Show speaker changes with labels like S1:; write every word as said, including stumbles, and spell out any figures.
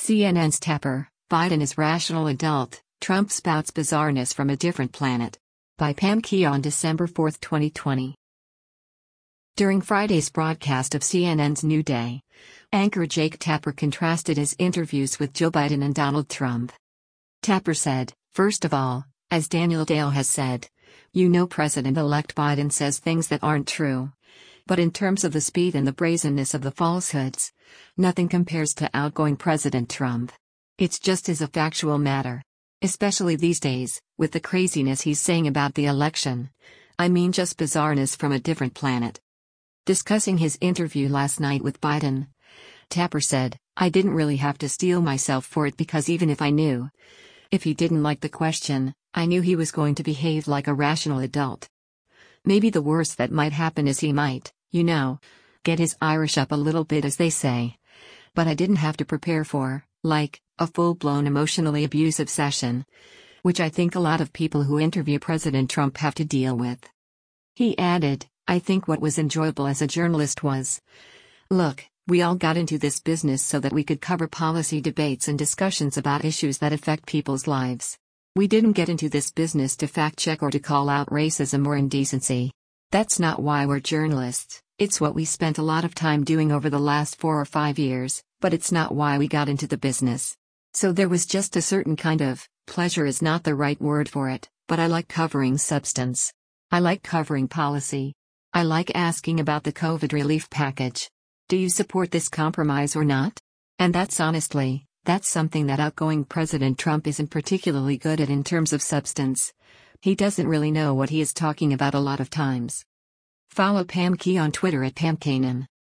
S1: C N N's Tapper, Biden is rational adult, Trump spouts bizarreness from a different planet. By Pam Key on December fourth, twenty twenty. During Friday's broadcast of C N N's New Day, anchor Jake Tapper contrasted his interviews with Joe Biden and Donald Trump. Tapper said, "First of all, as Daniel Dale has said, you know President-elect Biden says things that aren't true. But in terms of the speed and the brazenness of the falsehoods, nothing compares to outgoing President Trump. It's just as a factual matter. Especially these days, with the craziness he's saying about the election. I mean just bizarreness from a different planet." Discussing his interview last night with Biden, Tapper said, "I didn't really have to steel myself for it because even if I knew, if he didn't like the question, I knew he was going to behave like a rational adult. Maybe the worst that might happen is he might, you know, get his Irish up a little bit as they say. But I didn't have to prepare for, like, a full-blown emotionally abusive session. Which I think a lot of people who interview President Trump have to deal with." He added, "I think what was enjoyable as a journalist was, look, we all got into this business so that we could cover policy debates and discussions about issues that affect people's lives. We didn't get into this business to fact-check or to call out racism or indecency. That's not why we're journalists, it's what we spent a lot of time doing over the last four or five years, but it's not why we got into the business. So there was just a certain kind of, pleasure is not the right word for it, but I like covering substance. I like covering policy. I like asking about the COVID relief package. Do you support this compromise or not? And that's honestly, that's something that outgoing President Trump isn't particularly good at in terms of substance. He doesn't really know what he is talking about a lot of times." Follow Pam Key on Twitter at Pam Kanan.